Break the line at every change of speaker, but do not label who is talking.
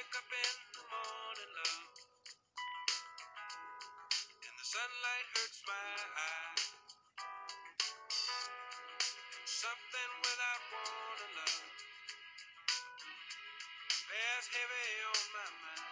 wake up in the morning, love, and the sunlight hurts my eyes. Something without warning, love, bears heavy on my mind.